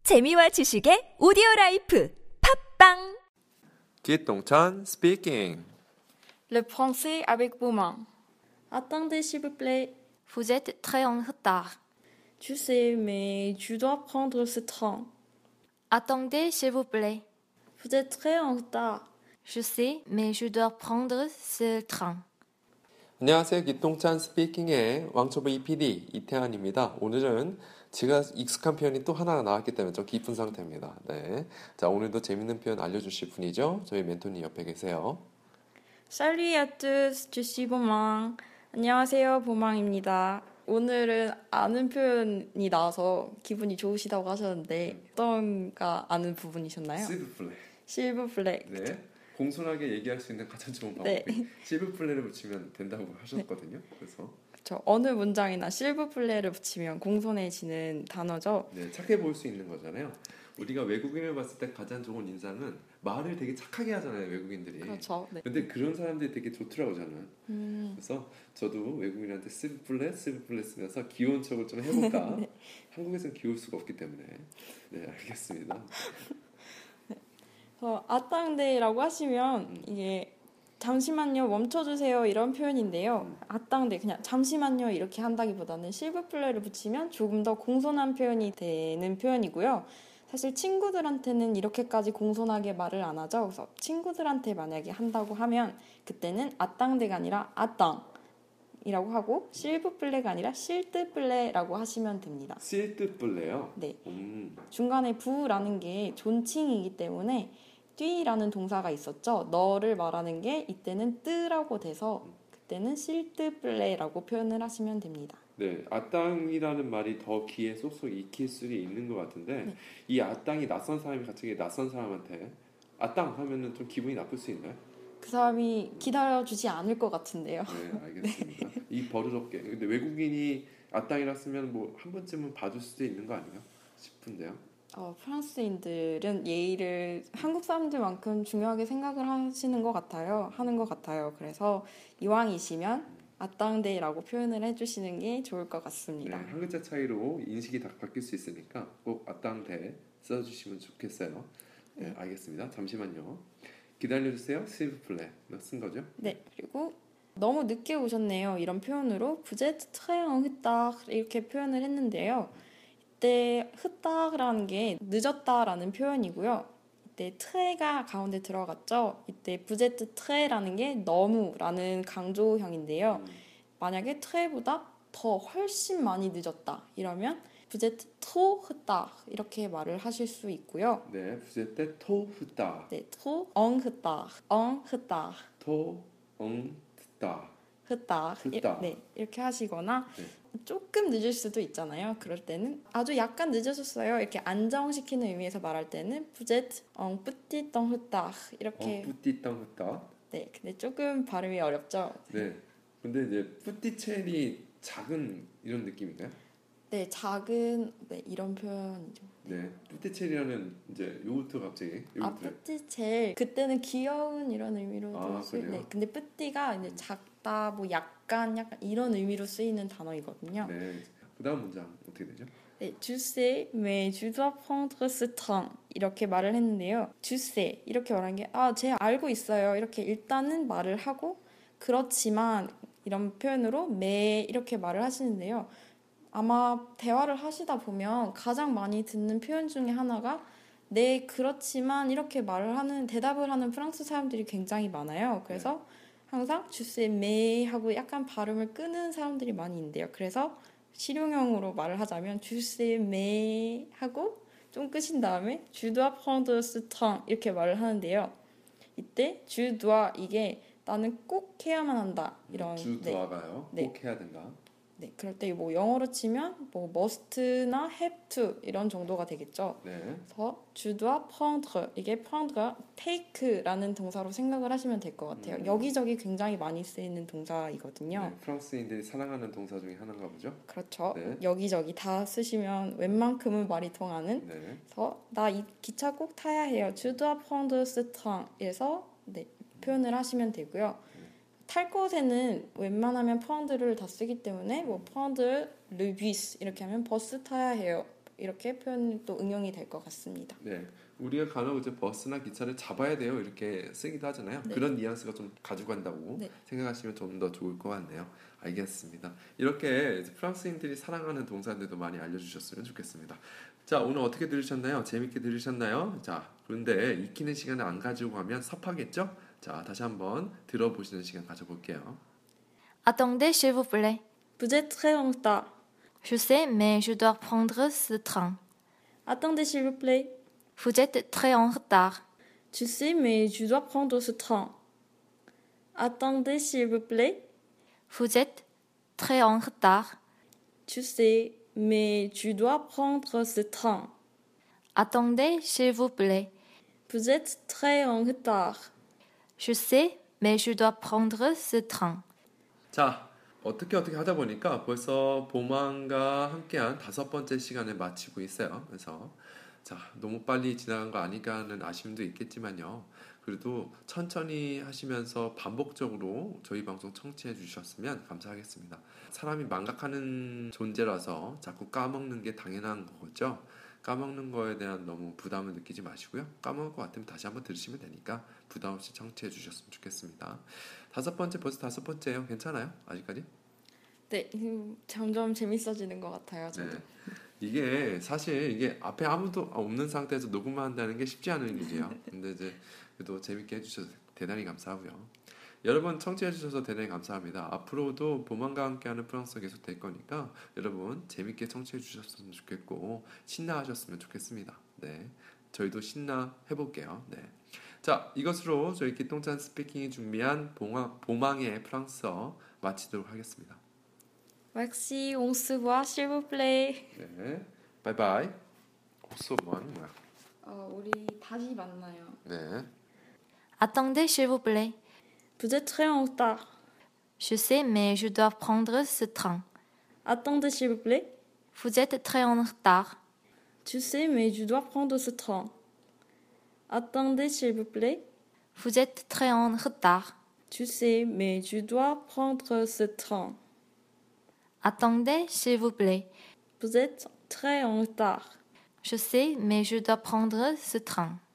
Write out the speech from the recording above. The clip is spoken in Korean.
재미와 지식의 오디오라이프 팝빵 기똥찬 speaking. Le français avec Beaumain. Attendez, s'il vous plaît. Vous êtes très en retard. Tu sais, mais tu dois prendre ce train. Attendez, s'il vous plaît. Vous êtes très en retard. Je sais, mais je dois prendre ce train. 안녕하세요. 기똥찬 스피킹의 왕초보 EPD 이태환입니다. 오늘은 제가 익숙한 표현이 또 하나 나왔기 때문에 좀 기쁜 상태입니다. 네. 자, 오늘도 재밌는 표현 알려주실 분이죠. 저희 멘토님 옆에 계세요. Salut à tous, je suis Beaumain. 안녕하세요, 보망입니다. 오늘은 아는 표현이 나와서 기분이 좋으시다고 하셨는데 어떤가 아는 부분이셨나요? 실브플레. 실브플레. 네. 공손하게 얘기할 수 있는 가장 좋은 방법이 실브플레를 붙이면 된다고 하셨거든요. 그래서 그렇죠. 어느 문장이나 실브플레를 붙이면 공손해지는 단어죠. 네, 착해 보일 수 있는 거잖아요. 우리가 외국인을 봤을 때 가장 좋은 인상은 말을 되게 착하게 하잖아요, 외국인들이. 그렇죠. 네. 근데 그런 사람들이 되게 좋더라고 저는. 그래서 저도 외국인한테 실브플레 쓰면서 귀여운 척을 좀 해볼까. 네. 한국에서는 귀여울 수가 없기 때문에. 네, 알겠습니다. 아땅데라고 하시면 이게 잠시만요 멈춰주세요 이런 표현인데요. 아땅데 그냥 잠시만요 이렇게 한다기보다는 실브플레를 붙이면 조금 더 공손한 표현이 되는 표현이고요. 사실 친구들한테는 이렇게까지 공손하게 말을 안 하죠. 그래서 친구들한테 만약에 한다고 하면 그때는 아땅데가 아니라 아땅이라고 하고 실브플레가 아니라 실뜨플레라고 하시면 됩니다. 실뜨플레요? 네. 중간에 부라는 게 존칭이기 때문에 뛰라는 동사가 있었죠. 너를 말하는 게 이때는 뜨라고 돼서 그때는 실뜨플레라고 표현을 하시면 됩니다. 네, 아땅이라는 말이 더 귀에 쏙쏙 익힐 수 있는 것 같은데 네. 이 아땅이 낯선 사람이 갑자기 낯선 사람한테 아땅 하면은 좀 기분이 나쁠 수 있나요? 그 사람이 기다려주지 않을 것 같은데요. 네, 알겠습니다. 네. 이 버릇없게. 근데 외국인이 아땅이라 쓰면 뭐 한 번쯤은 봐줄 수도 있는 거 아닌가 싶은데요. 프랑스인들은 예의를 한국 사람들만큼 중요하게 생각을 하는 것 같아요. 그래서 이왕이시면 아땅데라고 표현을 해주시는 게 좋을 것 같습니다. 네, 한 글자 차이로 인식이 다 바뀔 수 있으니까 꼭 아땅데 써주시면 좋겠어요. 네, 알겠습니다. 잠시만요. 기다려주세요. 실브플레 쓴 거죠? 네, 그리고 너무 늦게 오셨네요. 이런 표현으로 Vous êtes très en retard 이렇게 표현을 했는데요. 이때 흐딱이라는 게 늦었다라는 표현이고요. 이때 트레가 가운데 들어갔죠. 이때 Vous êtes tré라는 게 너무라는 강조형인데요. 만약에 트레보다 더 훨씬 많이 늦었다 이러면 Vous êtes trop retard 이렇게 말을 하실 수 있고요. 네, Vous êtes trop retard. 네, trop en retard, en retard. trop en retard. 네, 이렇게 하시거나 네. 조금 늦을 수도 있잖아요. 그럴 때는 아주 약간 늦으셨어요. 이렇게 안정시키는 의미에서 말할 때는 Vous êtes un petit en retard 이렇게. petit en retard. 네, 근데 조금 발음이 어렵죠. 네. 근데 이제 뿌띠첼이 작은 이런 느낌인가요? 네, 작은 이런 표현이죠. 네, 뿌띠첼이라는 이제 요구르트 갑자기. 뿌띠첼 그때는 귀여운 이런 의미로도 그래요? 근데 뿌띠가 이제 작다, 뭐 약간 이런 의미로 쓰이는 단어이거든요. 네. 그다음 문장 어떻게 되죠? 네, tu sais, mais tu dois prendre ce train 이렇게 말을 했는데요. tu sais 이렇게 말한 게 쟤 알고 있어요. 이렇게 일단은 말을 하고 그렇지만 이런 표현으로 mais 이렇게 말을 하시는데요. 아마 대화를 하시다 보면 가장 많이 듣는 표현 중에 하나가 네, 그렇지만 이렇게 대답을 하는 프랑스 사람들이 굉장히 많아요. 그래서 항상 tu sais, mais 하고 약간 발음을 끄는 사람들이 많이 있는데요. 그래서 실용형으로 말을 하자면 tu sais, mais 하고 좀 끄신 다음에 tu dois prendre ce train 이렇게 말을 하는데요. 이때 tu dois 이게 나는 꼭 해야만 한다 이런 tu dois가요? 꼭 해야 된다. 네, 그럴 때 뭐 영어로 치면 뭐 must나 have to 이런 정도가 되겠죠. 네. 그래서 tu dois prendre 이게 prendre가 take라는 동사로 생각을 하시면 될 것 같아요. 여기저기 굉장히 많이 쓰이는 동사이거든요. 네, 프랑스인들이 사랑하는 동사 중에 하나인가 보죠? 그렇죠. 네. 여기저기 다 쓰시면 웬만큼은 말이 통하는. 네. 그래서 나 이 기차 꼭 타야 해요. tu dois prendre ce train에서 표현을 하시면 되고요. 탈 곳에는 웬만하면 prendre를 다 쓰기 때문에 뭐 prendre le bus 이렇게 하면 버스 타야 해요. 이렇게 표현이 또 응용이 될 것 같습니다. 네, 우리가 간혹 이제 버스나 기차를 잡아야 돼요 이렇게 쓰기도 하잖아요. 네. 그런 뉘앙스가 좀 가지고 간다고 네. 생각하시면 좀 더 좋을 것 같네요. 알겠습니다. 이렇게 이제 프랑스인들이 사랑하는 동사들도 많이 알려주셨으면 좋겠습니다. 자, 오늘 어떻게 들으셨나요? 재밌게 들으셨나요? 자, 그런데 익히는 시간을 안 가지고 가면 섭하겠죠? 자, 다시 한번 들어보시는 시간 가져볼게요. Attendez, s'il vous plaît. Vous êtes très en retard. Je sais, mais je dois prendre ce train. Attendez s'il vous plaît. Vous êtes très en retard. Tu sais, mais je dois prendre ce train. Attendez s'il vous plaît. Vous êtes très en retard. Tu sais, mais tu dois prendre ce train. Attendez, s'il vous plaît. Vous êtes très en retard. Je sais, mais je dois prendre ce train. 자, 어떻게 하다 보니까 벌써 보망과 함께한 5번째 시간을 마치고 있어요. 그래서 자, 너무 빨리 지나간 거 아닌가 하는 아쉬움도 있겠지만요. 그래도 천천히 하시면서 반복적으로 저희 방송 청취해 주셨으면 감사하겠습니다. 사람이 망각하는 존재라서 자꾸 까먹는 게 당연한 거죠. 까먹는 거에 대한 너무 부담을 느끼지 마시고요. 까먹을 것 같으면 다시 한번 들으시면 되니까 부담 없이 청취해 주셨으면 좋겠습니다. 5번째, 벌써 5번째예요. 괜찮아요? 아직까지? 네, 점점 재밌어지는 것 같아요. 저도. 네. 이게 사실 이게 앞에 아무도 없는 상태에서 녹음을 한다는 게 쉽지 않은 일이에요. 근데 이제 그래도 재밌게 해주셔서 대단히 감사하고요. 여러분 청취해 주셔서 대단히 감사합니다. 앞으로도 보망과 함께하는 프랑스어 계속 될 거니까 여러분 재밌게 청취해 주셨으면 좋겠고 신나하셨으면 좋겠습니다. 네, 저희도 신나 해볼게요. 네, 자 이것으로 저희 기똥찬 스피킹이 준비한 보망의 프랑스어 마치도록 하겠습니다. Merci, on se voit, s'il vous plaît. 네, 바이바이. 수업 뭐 하는 거야? 우리 다시 만나요. 네. Attendez, s'il vous plaît. Vous êtes très en retard. Je sais, mais je dois prendre ce train. Attendez, s'il vous plaît. Vous êtes très en retard. Tu sais, mais je dois prendre ce train. Attendez, s'il vous plaît. Vous êtes très en retard. Tu sais, mais je dois prendre ce train. Attendez, s'il vous plaît. Vous êtes très en retard. Je sais, mais je dois prendre ce train.